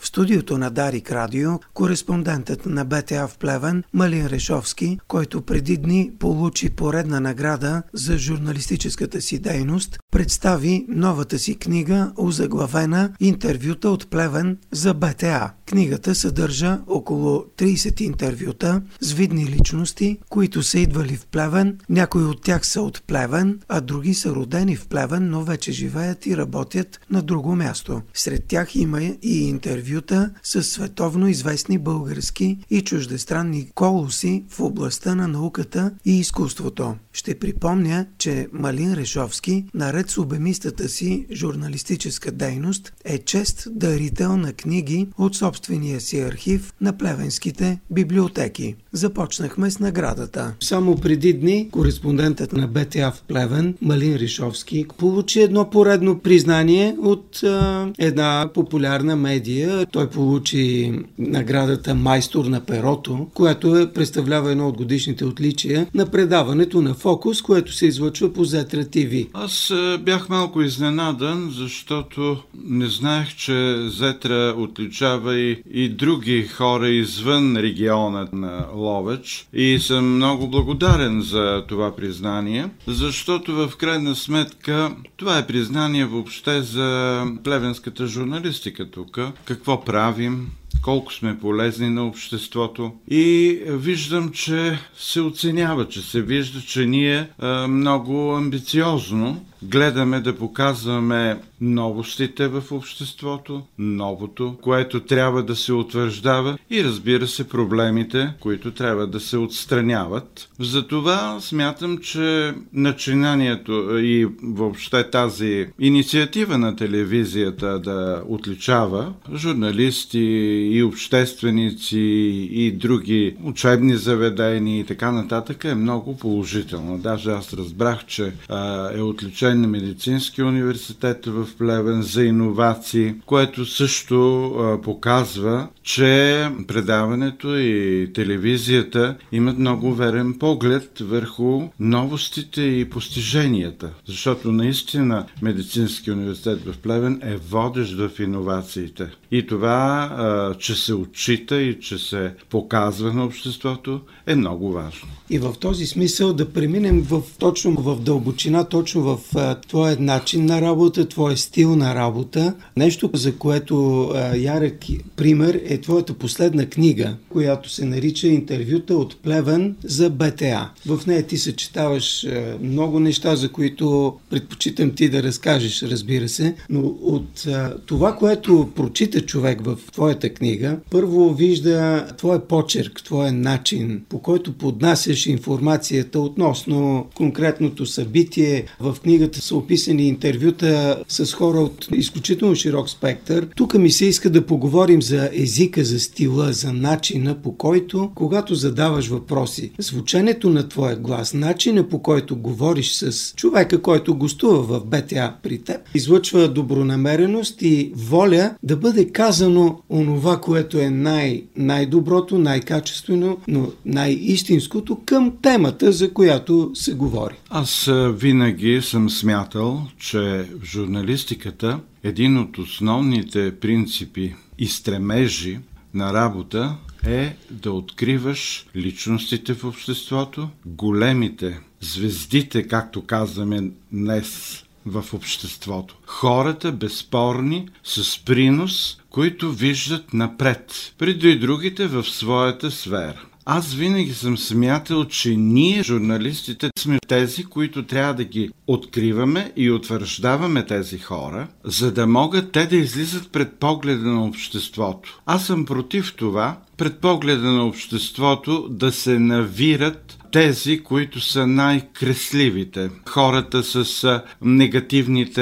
В студиото на Дарик Радио, кореспондентът на БТА в Плевен Малин Решовски, който преди дни получи поредна награда за журналистическата си дейност, представи новата си книга, озаглавена "Интервюта от Плевен" за БТА. Книгата съдържа около 30 интервюта с видни личности, които са идвали в Плевен. Някои от тях са от Плевен, а други са родени в Плевен, но вече живеят и работят на друго място. Сред тях има и интервюта с световно известни български и чуждестранни колоси в областта на науката и изкуството. Ще припомня, че Малин Решовски, наред с обемистата си журналистическа дейност, е чест дарител на книги от собствения си архив на плевенските библиотеки. Започнахме с наградата. Само преди дни кореспондентът на БТА в Плевен Малин Решовски получи едно поредно признание от една популярна медия. Той получи наградата "Майстор на перото", която представлява едно от годишните отличия на предаването на Фокус, което се излъчва по Зетра ТВ. Аз бях малко изненадан, защото не знаех, че Зетра отличава и други хора извън региона на Ловеч, и съм много благодарен за това признание, защото в крайна сметка това е признание въобще за плевенската журналистика тук. Какво правим, колко сме полезни на обществото, и виждам, че се оценява, че се вижда, че ние много амбициозно гледаме да показваме новостите в обществото, новото, което трябва да се утвърждава, и разбира се проблемите, които трябва да се отстраняват. Затова смятам, че начинанието и въобще тази инициатива на телевизията да отличава журналисти и общественици и други учебни заведения и така нататък е много положително. Даже аз разбрах, че е отличен на Медицинския университет в Плевен за иновации, което също показва, че предаването и телевизията имат много верен поглед върху новостите и постиженията. Защото наистина Медицинския университет в Плевен е водещ в иновациите. И това, че се отчита и че се показва на обществото, е много важно. И в този смисъл да преминем точно в дълбочина, точно в твоя начин на работа, твоя стил на работа. Нещо, за което ярък пример е твоята последна книга, която се нарича "Интервюта от Плевен" за БТА. В нея ти съчетаваш много неща, за които предпочитам ти да разкажеш, разбира се, но от това, което прочита човек в твоята книга, първо вижда твоя почерк, твоя начин, по който поднасяш информацията относно конкретното събитие. В книгата са описани интервюта с хора от изключително широк спектър. Тук ми се иска да поговорим за езика, за стила, за начина, по който, когато задаваш въпроси, звученето на твоя глас, начина, по който говориш с човека, който гостува в БТА при теб, излъчва добронамереност и воля да бъде казано онова, което е най-доброто, най-качествено, но най-истинското към темата, за която се говори. Аз винаги съм смятал, че в журналистиката един от основните принципи и стремежи на работа е да откриваш личностите в обществото, големите, звездите, както казваме днес в обществото. Хората безспорни, с принос, които виждат напред, преди другите в своята сфера. Аз винаги съм смятал, че ние, журналистите, сме тези, които трябва да ги откриваме и утвърждаваме тези хора, за да могат те да излизат пред погледа на обществото. Аз съм против това, пред погледа на обществото да се навират тези, които са най-кресливите. Хората с негативните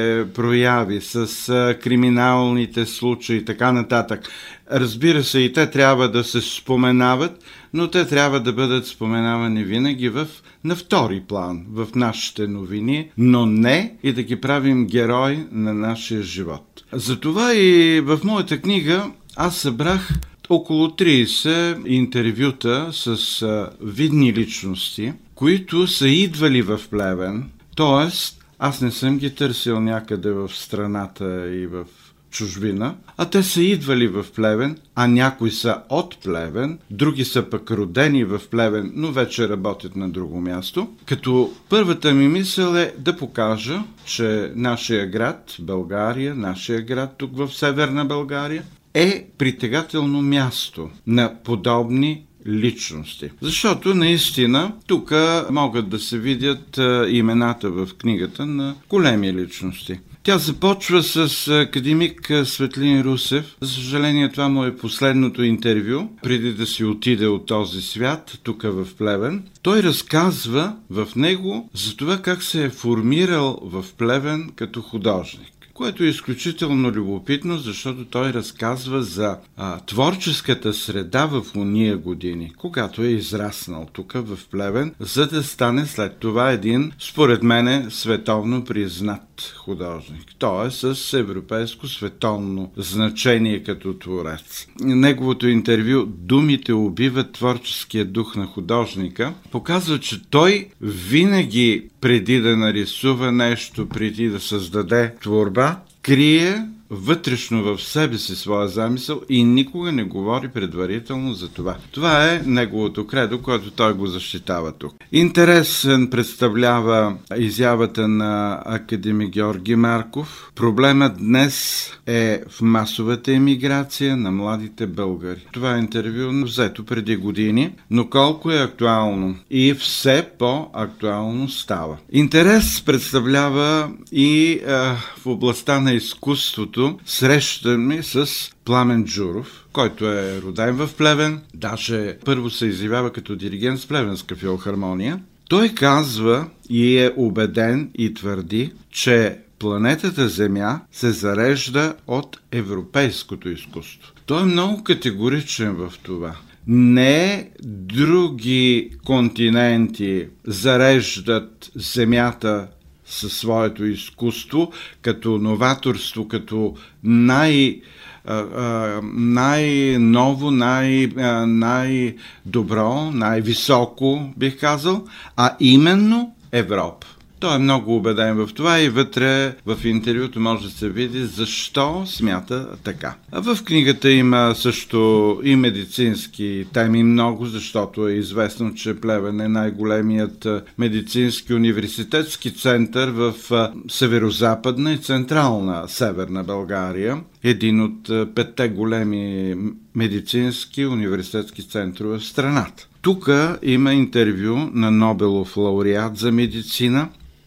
прояви, с криминалните случаи и така нататък. Разбира се, и те трябва да се споменават, но те трябва да бъдат споменавани винаги на втори план в нашите новини, но не и да ги правим герой на нашия живот. Затова и в моята книга аз събрах около 30 интервюта с видни личности, които са идвали в Плевен, т.е. аз не съм ги търсил някъде в страната и в чужбина, а те са идвали в Плевен, а някои са от Плевен, други са пък родени в Плевен, но вече работят на друго място. Като първата ми мисъл е да покажа, че нашия град, България, нашия град тук в Северна България, е притегателно място на подобни личности. Защото наистина тук могат да се видят имената в книгата на големи личности. Тя започва с академик Светлин Русев. За съжаление, това му е последното интервю, преди да си отиде от този свят, тук в Плевен. Той разказва в него за това как се е формирал в Плевен като художник, което е изключително любопитно, защото той разказва за творческата среда в ония години, когато е израснал тук в Плевен, за да стане след това един, според мене, световно признат художник. Той е с европейско световно значение като творец. Неговото интервю "Думите убиват творческия дух на художника" показва, че той винаги преди да нарисува нещо, преди да създаде творба, крие вътрешно в себе си своя замисъл и никога не говори предварително за това. Това е неговото кредо, което той го защитава тук. Интересен представлява изявата на академик Георги Марков. Проблемът днес е в масовата емиграция на младите българи. Това е интервю взето преди години, но колко е актуално и все по-актуално става. Интерес представлява и в областта на изкуството срещаме с Пламен Джуров, който е роден в Плевен, даже първо се изявява като диригент с Плевенска филхармония. Той казва и е убеден и твърди, че планетата Земя се зарежда от европейското изкуство. Той е много категоричен в това. Не други континенти зареждат Земята със своето изкуство, като новаторство, като най-ново, най-добро, най-високо, бих казал, а именно Европа. Той е много убеден в това и вътре в интервюто може да се види защо смята така. А в книгата има също и медицински теми много, защото е известно, че Плевен е най-големият медицински университетски център в северо-западна и централна Северна България. Един от 5 големи медицински университетски центрове в страната. Тук има интервю на Нобелов лауреат за медицина,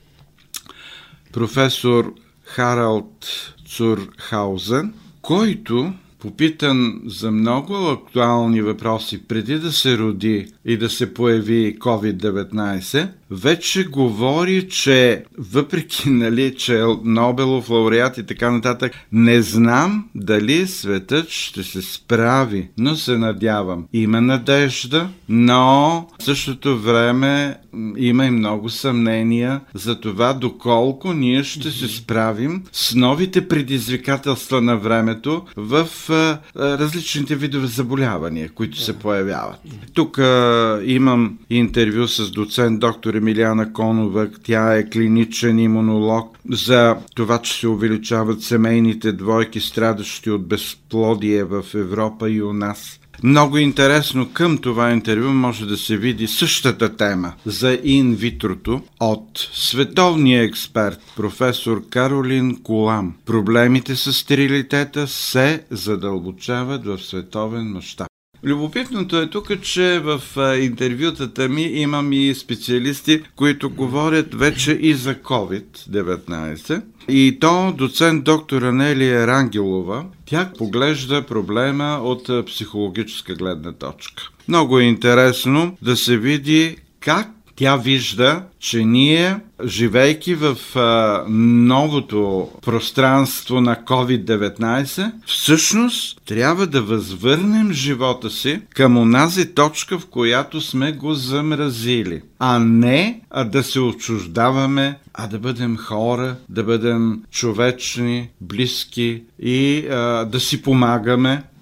професор Харалд Цурхаузен, който, попитан за много актуални въпроси преди да се роди и да се появи COVID-19, вече говори, че въпреки, че Нобелов лауреат и така нататък, не знам дали светът ще се справи, но се надявам. Има надежда, но в същото време има и много съмнения за това доколко ние ще се справим с новите предизвикателства на времето в различните видове заболявания, които се появяват. Тук имам интервю с доцент доктор Емилиана Конова. Тя е клиничен имунолог за това, че се увеличават семейните двойки, страдащи от безплодие в Европа и у нас. Много интересно, към това интервю може да се види същата тема за инвитрото от световния експерт професор Каролин Кулам. Проблемите с стерилитета се задълбочават в световен мащаб. Любопитното е тук, че в интервютата ми имам и специалисти, които говорят вече и за COVID-19. И то доцент доктор Анелия Рангелова, тя поглежда проблема от психологическа гледна точка. Много е интересно да се види как тя вижда, че ние, живейки в новото пространство на COVID-19, всъщност трябва да възвърнем живота си към онази точка, в която сме го замразили. А не да се отчуждаваме, а да бъдем хора, да бъдем човечни, близки и да си помагаме.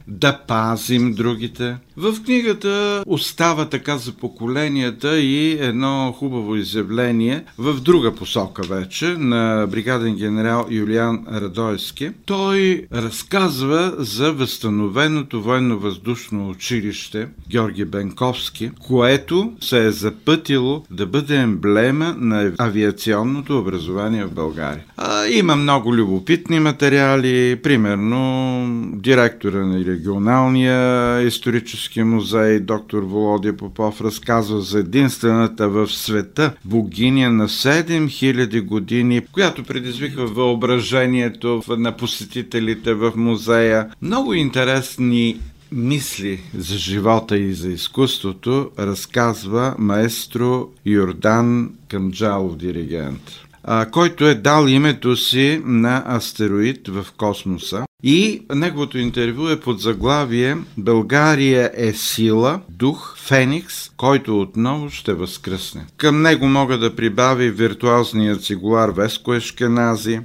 да пазим другите. В книгата остава така за поколенията и едно хубаво изявление в друга посока вече на бригаден генерал Юлиан Радойски. Той разказва за възстановеното военно-въздушно училище Георги Бенковски, което се е запътило да бъде емблема на авиационното образование в България. Има много любопитни материали, примерно директора на регионалния исторически музей доктор Володя Попов разказва за единствената в света богиня на 7000 години, която предизвиква въображението на посетителите в музея. Много интересни мисли за живота и за изкуството разказва маестро Йордан Камджалов, диригент, който е дал името си на астероид в космоса. И неговото интервю е под заглавие "България е сила, дух, феникс, който отново ще възкръсне". Към него мога да прибавя виртуозният цигулар Веско Ешкенази,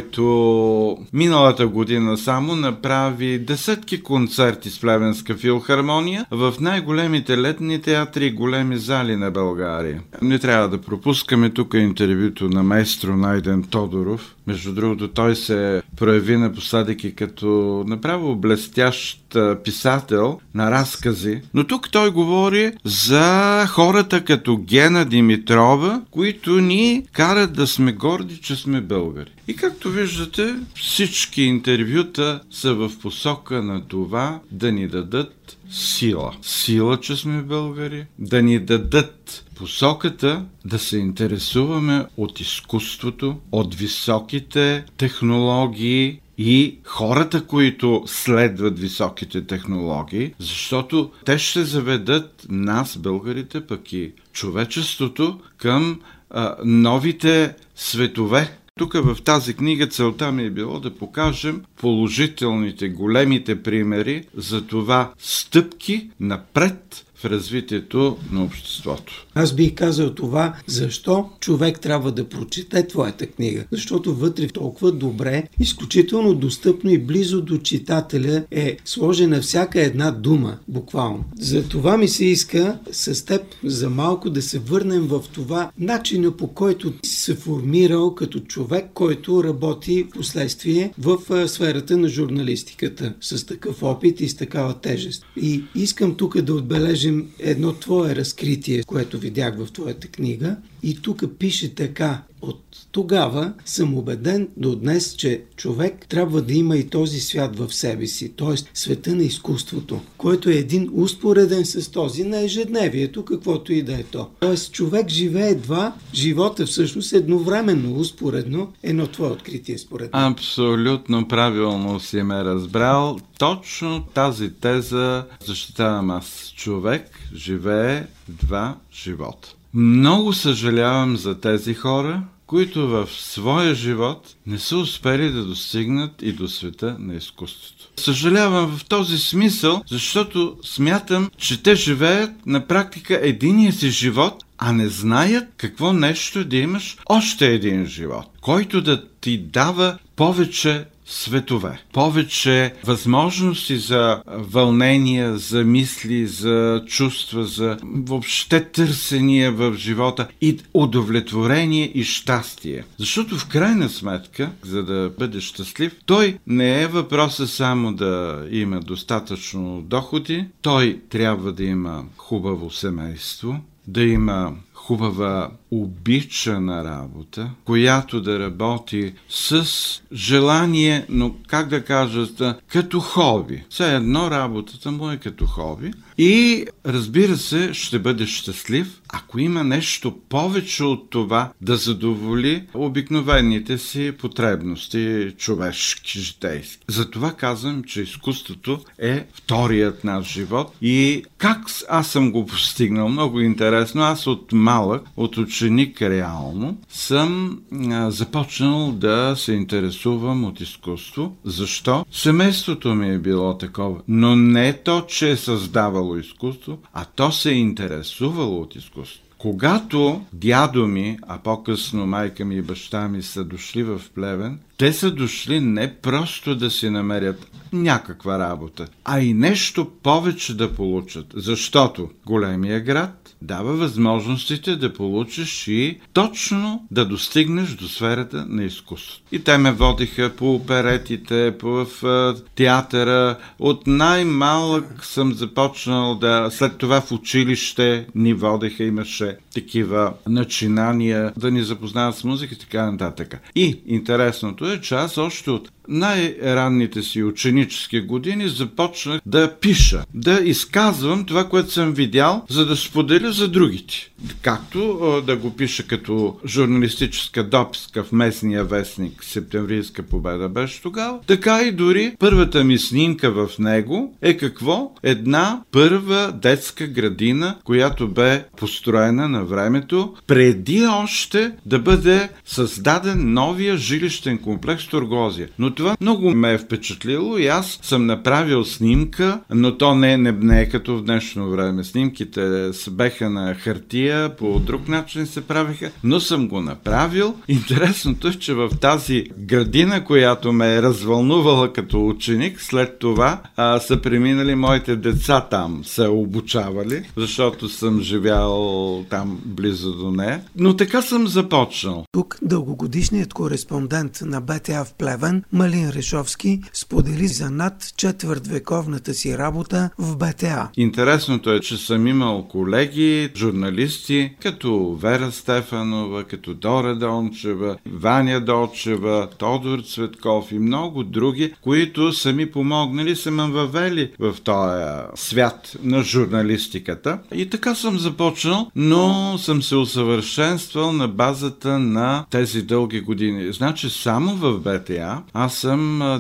който миналата година само направи десетки концерти с Плевенска филхармония в най-големите летни театри и големи зали на България. Не трябва да пропускаме тук интервюто на маестро Найден Тодоров. Между другото, той се прояви напоследък и като направо блестящ писател на разкази. Но тук той говори за хората като Гена Димитрова, които ни карат да сме горди, че сме българи. И както виждате, всички интервюта са в посока на това да ни дадат сила. Сила, че сме българи, да ни дадат посоката да се интересуваме от изкуството, от високите технологии и хората, които следват високите технологии, защото те ще заведат нас, българите, пък и човечеството към новите светове. Тук в тази книга целта ми е било да покажем положителните, големите примери за това стъпки напред в развитието на обществото. Аз бих казал това, защо човек трябва да прочете твоята книга. Защото вътре толкова добре, изключително достъпно и близо до читателя е сложена всяка една дума, буквално. За това ми се иска с теб за малко да се върнем в това начина, по който си се формирал като човек, който работи последствие в сферата на журналистиката с такъв опит и с такава тежест. И искам тук да отбележим едно твое разкритие, което видях в твоята книга. И тук пише така: от тогава съм убеден до днес, че човек трябва да има и този свят в себе си, т.е. света на изкуството, който е един успореден с този на ежедневието, каквото и да е то. Т.е. човек живее два живота всъщност едновременно, успоредно. Едно твое откритие според мен. Абсолютно правилно си ме разбрал. Точно тази теза защитавам аз. Човек живее два живота. Много съжалявам за тези хора, които в своя живот не са успели да достигнат и до света на изкуството. Съжалявам в този смисъл, защото смятам, че те живеят на практика единия си живот, а не знаят какво нещо е да имаш още един живот, който да ти дава повече светове, повече възможности за вълнения, за мисли, за чувства, за въобще търсения в живота и удовлетворение и щастие. Защото в крайна сметка, за да бъдеш щастлив, той не е въпросът само да има достатъчно доходи, той трябва да има хубаво семейство, да има хубава обичана работа, която да работи с желание, но как да кажа, като хоби. Все едно работата му е като хоби. И разбира се, ще бъде щастлив, ако има нещо повече от това да задоволи обикновените си потребности, човешки, житейски. Затова казвам, че изкуството е вторият наш живот. И как аз съм го постигнал? Много интересно. Аз от малък, от ученик реално, съм започнал да се интересувам от изкуство. Защо? Семейството ми е било такова. Но не то, че е създавало изкуство, а то се е интересувало от изкуство. Когато дядо ми, а по-късно майка ми и баща ми са дошли в Плевен, те са дошли не просто да си намерят някаква работа, а и нещо повече да получат. Защото големия град дава възможностите да получиш и точно да достигнеш до сферата на изкуство. И те ме водиха по оперетите, в театъра. От най-малък съм започнал след това в училище ни водиха, имаше такива начинания да ни запознават с музика и така нататък. И интересното е, че аз още от най-ранните си ученически години започнах да пиша, да изказвам това, което съм видял, за да споделя за другите. Както да го пиша като журналистическа дописка в местния вестник Септемврийска победа беше тогава, така и дори първата ми снимка в него е какво? Една първа детска градина, която бе построена на времето, преди още да бъде създаден новия жилищен комплекс Торгозия. Но това много ме е впечатлило и аз съм направил снимка, но то не е като в днешно време. Снимките беха на хартия, по друг начин се правиха, но съм го направил. Интересното е, че в тази градина, която ме е развълнувала като ученик, след това са преминали моите деца там, са обучавали, защото съм живял там близо до нея. Но така съм започнал. Тук дългогодишният кореспондент на БТА в Плевен, Малин Решовски, сподели за над четвъртвековната си работа в БТА. Интересното е, че съм имал колеги, журналисти, като Вера Стефанова, като Дора Дончева, Ваня Дочева, Тодор Цветков и много други, които са ми помогнали, са ме въвели в този свят на журналистиката. И така съм започнал, но съм се усъвършенствал на базата на тези дълги години. Значи само в БТА аз съм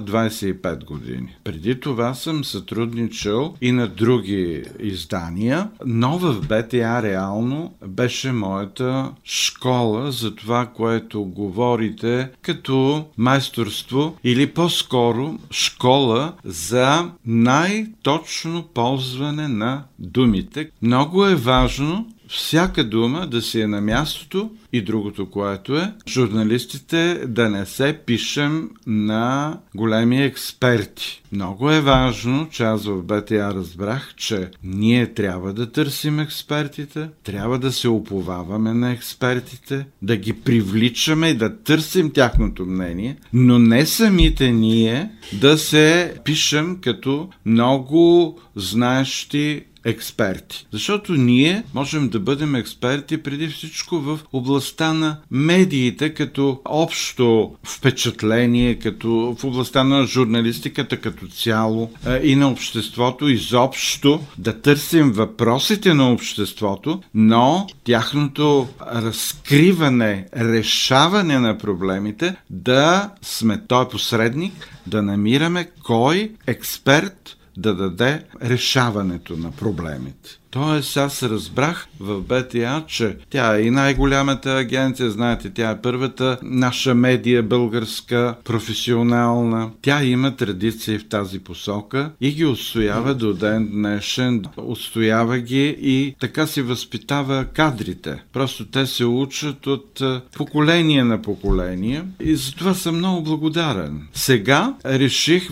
25 години. Преди това съм сътрудничал и на други издания, но в БТА реално беше моята школа за това, което говорите като майсторство или по-скоро школа за най-точно ползване на думите. Много е важно всяка дума да си е на мястото и другото, което е, журналистите да не се пишем на големи експерти. Много е важно, че аз в БТА разбрах, че ние трябва да търсим експертите, трябва да се уповаваме на експертите, да ги привличаме и да търсим тяхното мнение, но не самите ние да се пишем като много знаещи експерти. Защото ние можем да бъдем експерти преди всичко в областта на медиите, като общо впечатление, като в областта на журналистиката като цяло и на обществото, изобщо да търсим въпросите на обществото, но тяхното разкриване, решаване на проблемите, да сме той посредник, да намираме кой експерт да даде решаването на проблемите. Тоест аз разбрах в БТА, че тя е и най-голямата агенция, знаете, тя е първата наша медия българска, професионална. Тя има традиции в тази посока и ги отстоява до ден днешен. Отстоява ги и така си възпитава кадрите. Просто те се учат от поколение на поколение и затова съм много благодарен. Сега реших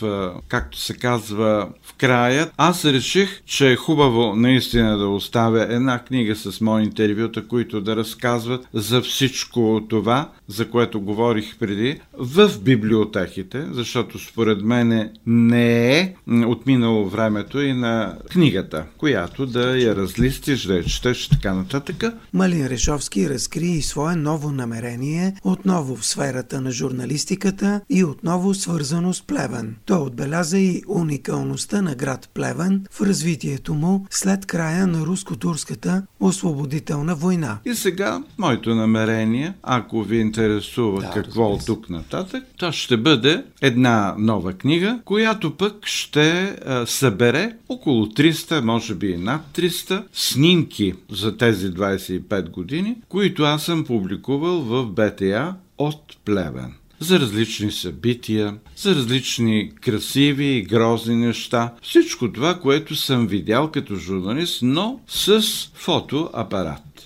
както се казва в края, аз реших, че е хубаво наистина да оставя една книга с мои интервюта, които да разказват за всичко това, за което говорих преди, в библиотеките, защото според мен не е отминало времето и на книгата, която да я разлистиш, да я четеш и така нататък. Малин Решовски разкри и свое ново намерение, отново в сферата на журналистиката и отново свързано с Плевен. Той отбеляза и уникалността на град Плевен в развитието му след края на руско-турската освободителна война. И сега моето намерение, ако ви интересува какво от тук нататък, то ще бъде една нова книга, която пък ще събере около 300, може би и над 300 снимки за тези 25 години, които аз съм публикувал в БТА от Плевен. За различни събития, за различни красиви и грозни неща. Всичко това, което съм видял като журналист, но с фотоапарат.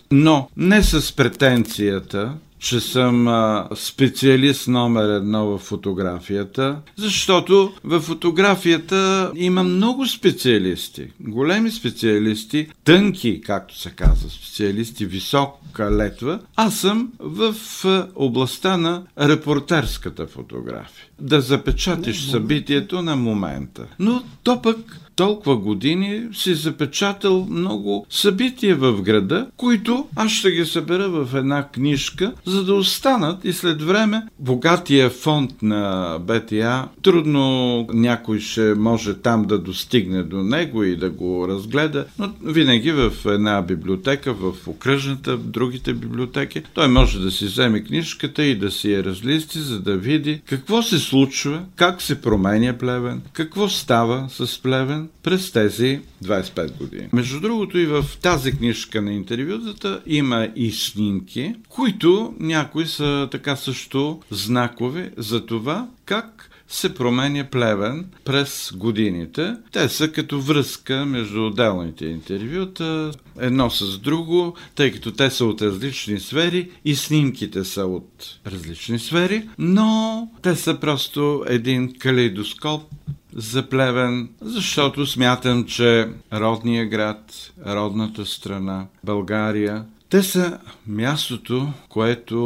но не с претенцията, че съм специалист номер 1 в фотографията, защото в фотографията има много специалисти, големи специалисти, тънки, както се казва, специалисти, висока летва. Аз съм в областта на репортерската фотография. Да запечатиш събитието на момента. Но то пък толкова години си запечатал много събития в града, които аз ще ги събера в една книжка, за да останат и след време богатия фонд на БТА, трудно някой ще може там да достигне до него и да го разгледа, но винаги в една библиотека, в окръжната, в другите библиотеки, той може да си вземе книжката и да си я разлисти, за да види какво се случва, как се променя Плевен, какво става с Плевен през тези 25 години. Между другото и в тази книжка на интервютата има и снимки, които някои са така също знакови за това как се променя Плевен през годините. Те са като връзка между отделните интервюта, едно с друго, тъй като те са от различни сфери и снимките са от различни сфери, но те са просто един калейдоскоп за Плевен, защото смятам, че родния град, родната страна, България, те са мястото, което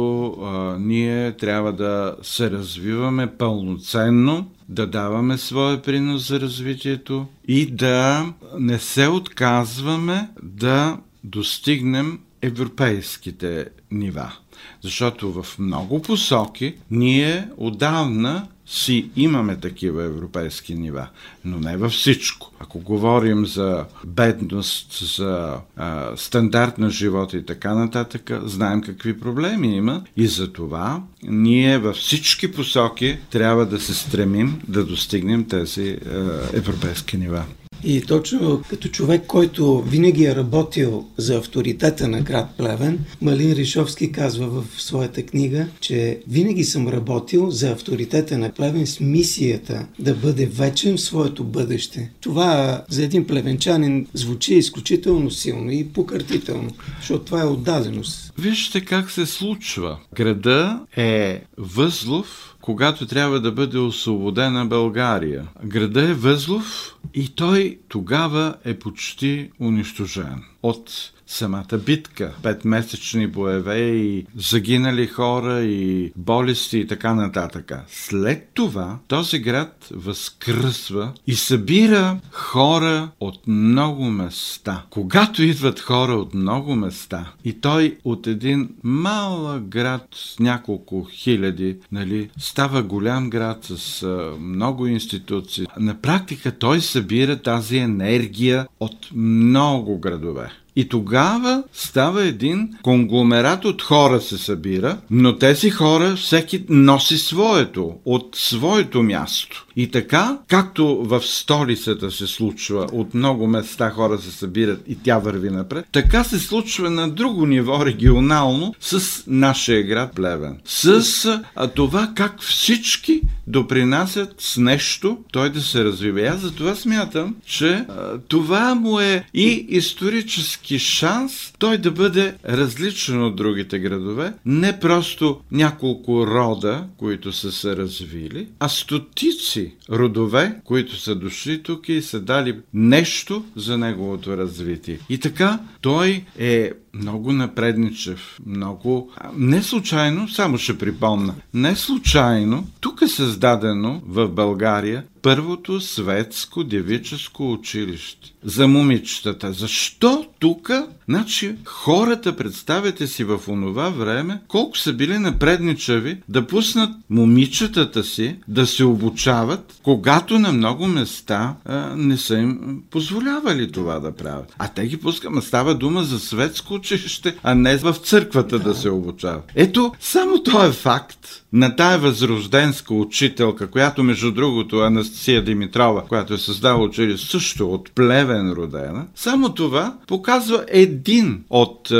ние трябва да се развиваме пълноценно, да даваме своя принос за развитието и да не се отказваме да достигнем европейските нива. Защото в много посоки ние отдавна си имаме такива европейски нива, но не във всичко. Ако говорим за бедност, за стандарт на живота и така нататък, знаем какви проблеми има и за това ние във всички посоки трябва да се стремим да достигнем тези европейски нива. И точно като човек, който винаги е работил за авторитета на град Плевен, Малин Решовски казва в своята книга, че винаги съм работил за авторитета на Плевен с мисията да бъде вечен в своето бъдеще. Това за един плевенчанин звучи изключително силно и покъртително, защото това е отдаденост. Вижте как се случва. Града е възлов, когато трябва да бъде освободена България. Града е възлов и той тогава е почти унищожен от самата битка. 5-месечни боеве и загинали хора и болести и така нататък. След това този град възкръсва и събира хора от много места. Когато идват хора от много места и той от един малък град с няколко хиляди, става голям град с много институции. На практика той събира тази енергия от много градове. И тогава става един конгломерат от хора се събира, но тези хора всеки носи своето, от своето място. И така, както в столицата се случва, от много места хора се събират и тя върви напред, така се случва на друго ниво, регионално, с нашия град Плевен. С това как всички допринасят с нещо той да се развива. Аз за това смятам, че това му е и исторически шанс той да бъде различен от другите градове, не просто няколко рода, които са се развили, а стотици родове, които са дошли тук и са дали нещо за неговото развитие. И така той е много напредничев, много... Не случайно, само ще припомна, не случайно тук е създадено в България първото светско девическо училище за момичетата. Защо тук? Значи хората, представете си в онова време, колко са били напредничави да пуснат момичетата си да се обучават, когато на много места не са им позволявали това да правят. А те ги пускат, става дума за светско училище, а не в църквата да се обучават. Ето, само този факт на тая възрожденска учителка, която между другото Анастасия Димитрова, която е създала училище също от Плевен родена, само това показва един от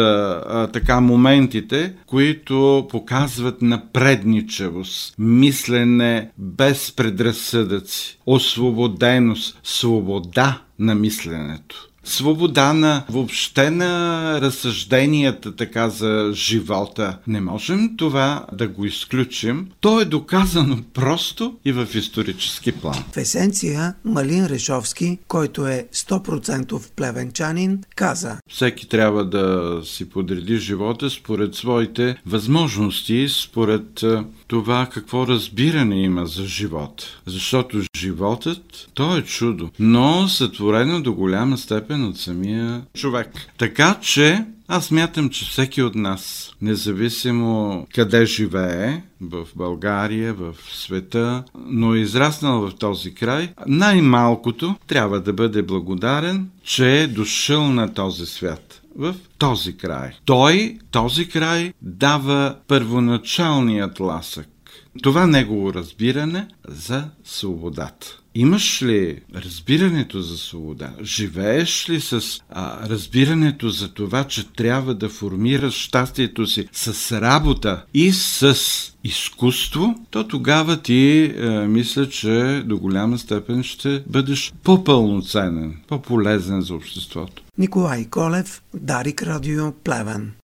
моментите, които показват напредничавост, мислене без предразсъдъци, освободеност, свобода на мисленето. свобода на въобще на разсъжденията така за живота. Не можем това да го изключим. То е доказано просто и в исторически план. В есенция Малин Решовски, който е 100% плевенчанин, каза: всеки трябва да си подреди живота според своите възможности, според това какво разбиране има за живот. Защото животът, то е чудо, но сътворено до голяма степен от самия човек. Така че аз мятам, че всеки от нас, независимо къде живее, в България, в света, но е израснал в този край, най-малкото трябва да бъде благодарен, че е дошъл на този свят. В този край. Този край дава първоначалният ласък. Това негово разбиране за свободата. Имаш ли разбирането за свобода? Живееш ли с разбирането за това, че трябва да формираш щастието си с работа и с изкуство, то тогава ти мисля, че до голяма степен ще бъдеш по-пълноценен, по-полезен за обществото. Николай Колев, Дарик Радио, Плевен.